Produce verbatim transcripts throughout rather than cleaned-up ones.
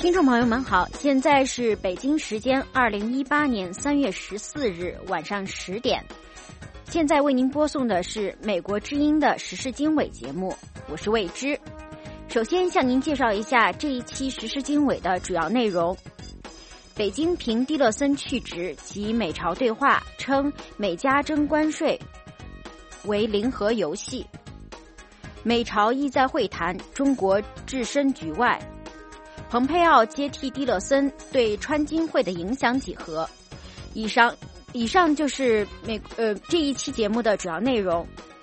听众朋友们好，现在是北京时间二零一八年三月十四日晚上十点，现在为您播送的是美国之音的时事经纬节目，我是魏之。首先向您介绍一下这一期时事经纬的主要内容。北京评蒂勒森去职及美朝对话，称美加征关税为零和游戏。美朝意在会谈，中国置身局外。蓬佩奥接替蒂勒森对川金会的影响几何？以上以上就是美呃这一期节目的主要内容。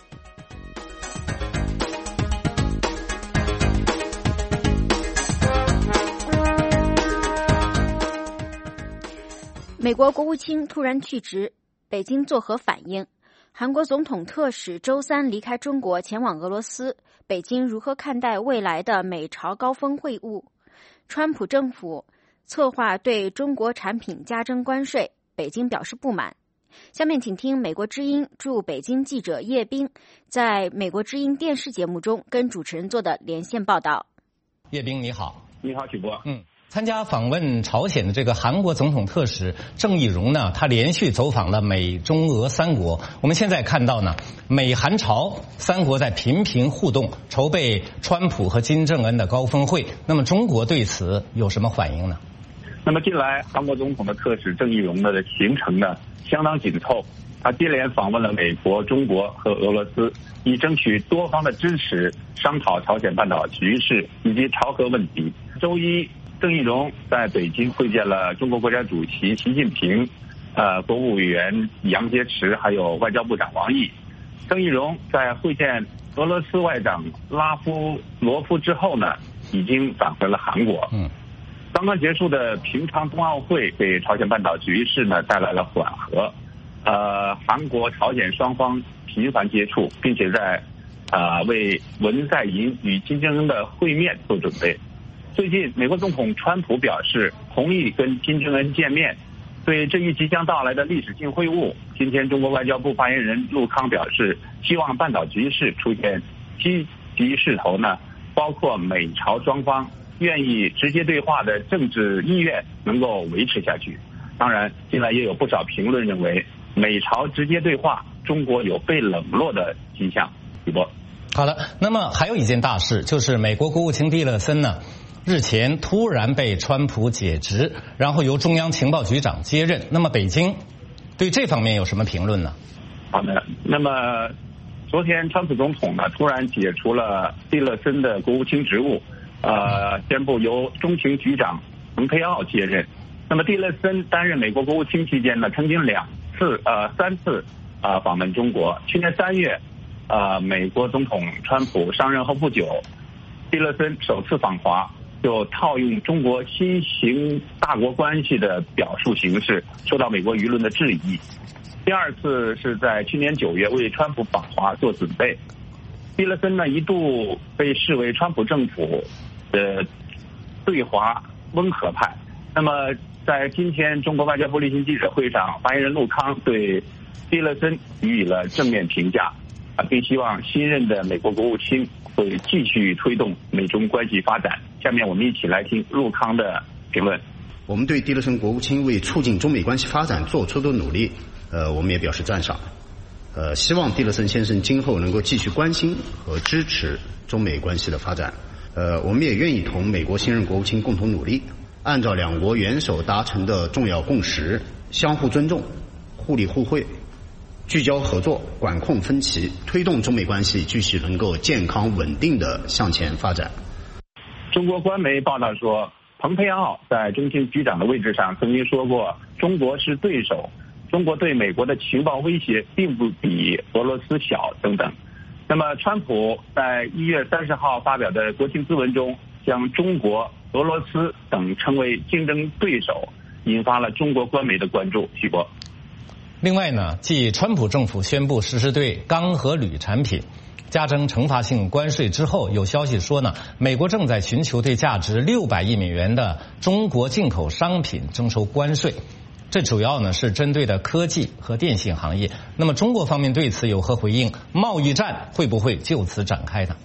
美国国务卿突然去职，北京作何反应？韩国总统特使周三离开中国前往俄罗斯，北京如何看待未来的美朝高峰会晤？川普政府策划对中国产品加征关税，北京表示不满。下面请听美国之音驻北京记者叶冰在美国之音电视节目中跟主持人做的连线报道。 叶冰你好。 你好，许波。 嗯。参加访问朝鲜的这个韩国总统特使郑义溶呢，他连续走访了美中俄三国。我们现在看到呢，美韩朝三国在频频互动，筹备川普和金正恩的高峰会。那么中国对此有什么反应呢？ 那么近来韩国总统的特使郑义溶的行程呢相当紧凑，他接连访问了美国、中国和俄罗斯，以争取多方的支持，商讨朝鲜半岛局势以及朝核问题。周一，郑义溶在北京会见了中国国家主席习近平、呃，国务委员杨洁篪，还有外交部长王毅。郑义溶在会见俄罗斯外长拉夫罗夫之后呢，已经返回了韩国。嗯，刚刚结束的平昌冬奥会给朝鲜半岛局势呢带来了缓和。呃，韩国、朝鲜双方频繁接触，并且在啊、呃、为文在寅与金正恩的会面做准备。最近，美国总统川普表示同意跟金正恩见面。对这一即将到来的历史性会晤，今天中国外交部发言人陆康表示，希望半岛局势出现积极势头呢，包括美朝双方愿意直接对话的政治意愿能够维持下去。当然，近来也有不少评论认为，美朝直接对话，中国有被冷落的迹象。主播， 好了，那么还有一件大事，就是美国国务卿蒂勒森呢，日前突然被川普解职，然后由中央情报局长接任。那么北京对这方面有什么评论呢？ 好的，那么昨天川普总统呢突然解除了蒂勒森的国务卿职务，呃，宣布由中情局长蓬佩奥接任。那么蒂勒森担任美国国务卿期间呢，曾经两次呃三次呃访问中国。去年三月，呃，美国总统川普上任后不久，蒂勒森首次访华，就套用中国新型大国关系的表述形式，受到美国舆论的质疑。第二次是在去年九月为川普访华做准备。蒂勒森呢一度被视为川普政府的对华温和派。那么在今天中国外交部例行记者会上，发言人陆康对蒂勒森予以了正面评价，啊，并希望新任的美国国务卿会继续推动美中关系发展。下面我们一起来听陆康的评论。 我们对蒂勒森国务卿为促进中美关系发展做出的努力，呃，我们也表示赞赏。呃，希望蒂勒森先生今后能够继续关心和支持中美关系的发展。呃，我们也愿意同美国新任国务卿共同努力，按照两国元首达成的重要共识，相互尊重、互利互惠，聚焦合作，管控分歧，推动中美关系继续能够健康稳定地向前发展。 中国官媒报道说，蓬佩奥在中情局长的位置上曾经说过，中国是对手，中国对美国的情报威胁并不比俄罗斯小等等。那么川普在一月三十号发表的国情咨文中，将中国、俄罗斯等称为竞争对手，引发了中国官媒的关注。徐博。 另外呢，继川普政府宣布实施对钢和铝产品加征惩罚性关税之后，有消息说呢，美国正在寻求对价值六百亿美元的中国进口商品征收关税。这主要呢是针对的科技和电信行业。那么中国方面对此有何回应？贸易战会不会就此展开呢？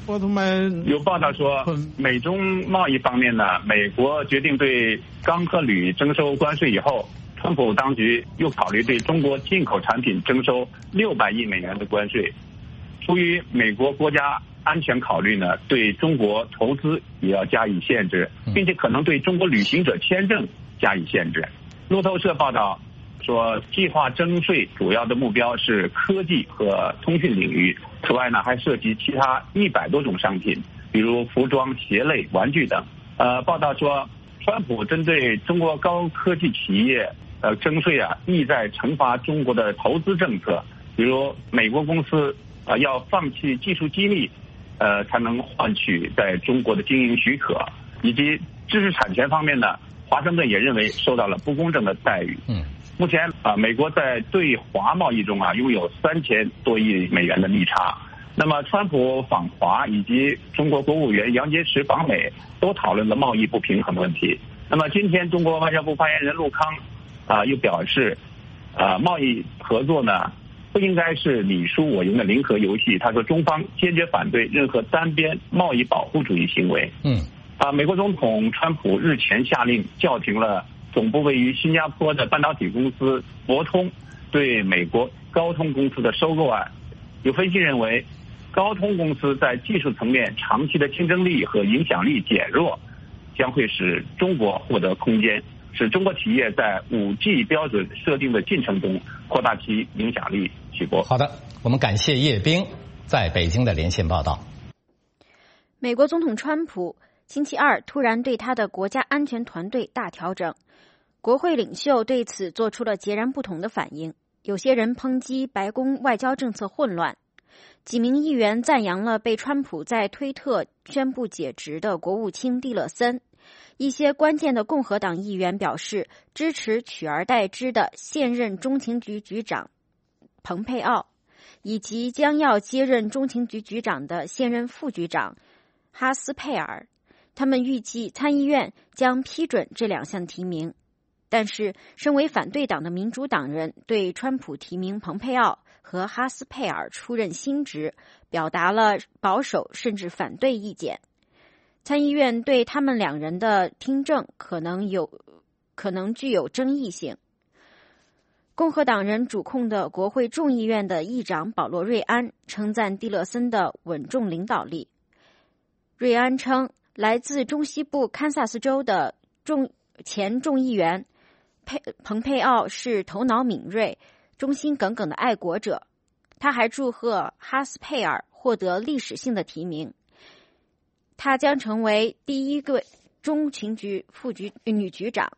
有报道说，美中贸易方面呢，美国决定对钢和铝征收关税以后，川普当局又考虑对中国进口产品征收六百亿美元的关税。出于美国国家安全考虑呢，对中国投资也要加以限制，并且可能对中国旅行者签证加以限制。路透社报道说，计划征税主要的目标是科技和通讯领域，此外呢，还涉及其他一百多种商品，比如服装、鞋类、玩具等。呃，报道说，川普针对中国高科技企业呃征税啊，意在惩罚中国的投资政策，比如美国公司呃要放弃技术机密，呃才能换取在中国的经营许可，以及知识产权方面呢，华盛顿也认为受到了不公正的待遇。嗯。目前啊，美国在对华贸易中啊拥有三千多亿美元的利差。那么，川普访华以及中国国务员杨洁篪访美都讨论了贸易不平衡问题。那么，今天中国外交部发言人陆康啊又表示，啊贸易合作呢不应该是你输我赢的零和游戏。他说，中方坚决反对任何单边贸易保护主义行为。嗯。啊，美国总统川普日前下令叫停了总部位于新加坡的半导体公司博通对美国高通公司的收购案。有分析认为，高通公司在技术层面长期的竞争力和影响力减弱，将会使中国获得空间，使中国企业在 五 G 标准设定的进程中扩大其影响力。许博， 好的，我们感谢叶冰在北京的连线报道。 美国总统川普星期二突然对他的国家安全团队大调整，国会领袖对此做出了截然不同的反应。有些人抨击白宫外交政策混乱，几名议员赞扬了被川普在推特宣布解职的国务卿蒂勒森。一些关键的共和党议员表示支持取而代之的现任中情局局长蓬佩奥，以及将要接任中情局局长的现任副局长哈斯佩尔。他们预计参议院将批准这两项提名，但是身为反对党的民主党人对川普提名蓬佩奥和哈斯佩尔出任新职表达了保守甚至反对意见。参议院对他们两人的听证可能有可能具有争议性。共和党人主控的国会众议院的议长保罗·瑞安称赞蒂勒森的稳重领导力。瑞安称，来自中西部堪萨斯州的众前众议员佩蓬佩奥是头脑敏锐、忠心耿耿的爱国者。他还祝贺哈斯佩尔获得历史性的提名，他将成为第一个中情局副局女局长。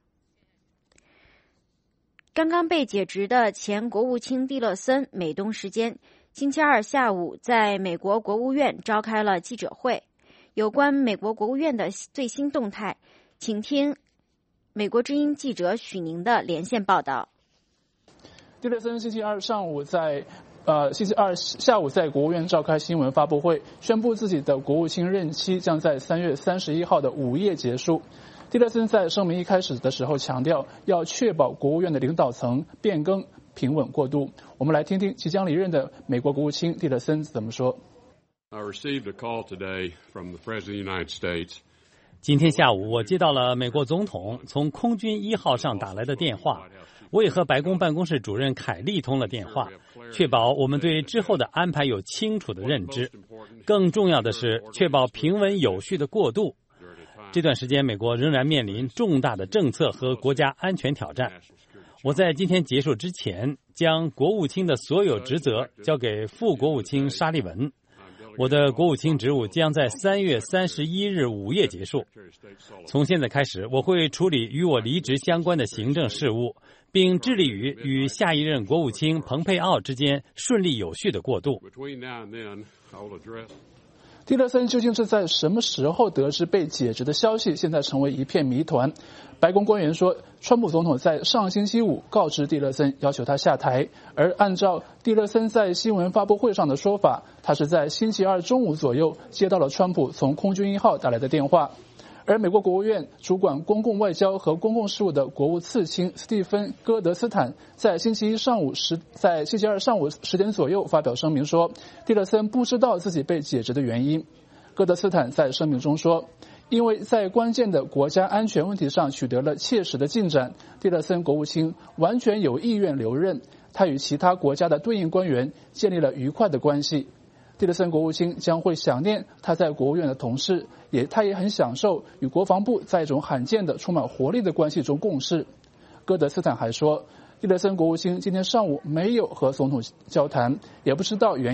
刚刚被解职的前国务卿蒂勒森美东时间星期二下午在美国国务院召开了记者会，有关美国国务院的最新动态，请听美国之音记者许宁的连线报道。 蒂勒森星期二上午在呃星期二下午在国务院召开新闻发布会，宣布自己的国务卿任期将在三月三十一号的午夜结束。蒂勒森在声明一开始的时候强调，要确保国务院的领导层变更平稳过渡。我们来听听即将离任的美国国务卿蒂勒森怎么说。 I received a call today from the President of the United States. 今天下午，我接到了美国总统从空军一号上打来的电话，我也和白宫办公室主任凯利通了电话，确保我们对之后的安排有清楚的认知。更重要的是，确保平稳有序的过渡。这段时间，美国仍然面临重大的政策和国家安全挑战。我在今天结束之前，将国务卿的所有职责交给副国务卿沙利文。我的国务卿职务将在三月三十一日午夜结束。从现在开始，我会处理与我离职相关的行政事务，并致力于与下一任国务卿蓬佩奥之间顺利有序的过渡。 蒂勒森究竟是在什么时候得知被解职的消息，现在成为一片谜团。白宫官员说，川普总统在上星期五告知蒂勒森，要求他下台，而按照蒂勒森在新闻发布会上的说法，他是在星期二中午左右接到了川普从空军一号打来的电话。而美国国务院主管公共外交和公共事务的国务次卿斯蒂芬·戈德斯坦在星期一上午十，在星期二上午十点左右发表声明说，蒂勒森不知道自己被解职的原因。 戈德斯坦在声明中说，因为在关键的国家安全问题上取得了切实的进展，蒂勒森国务卿完全有意愿留任，他与其他国家的对应官员建立了愉快的关系。蒂勒森国务卿将会想念他在国务院的同事，也他也很享受与国防部在一种罕见的充满活力的关系中共事。戈德斯坦还说，蒂勒森国务卿今天上午没有和总统交谈，也不知道原因。